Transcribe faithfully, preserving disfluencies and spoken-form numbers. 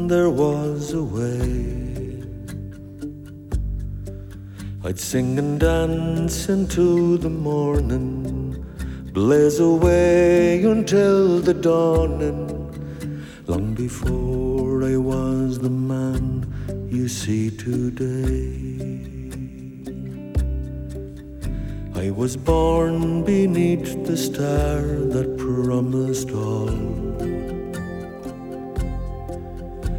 there was a way, I'd sing and dance into the morning, blaze away until the dawning, long before I was the man you see today. I was born beneath the star that promised all,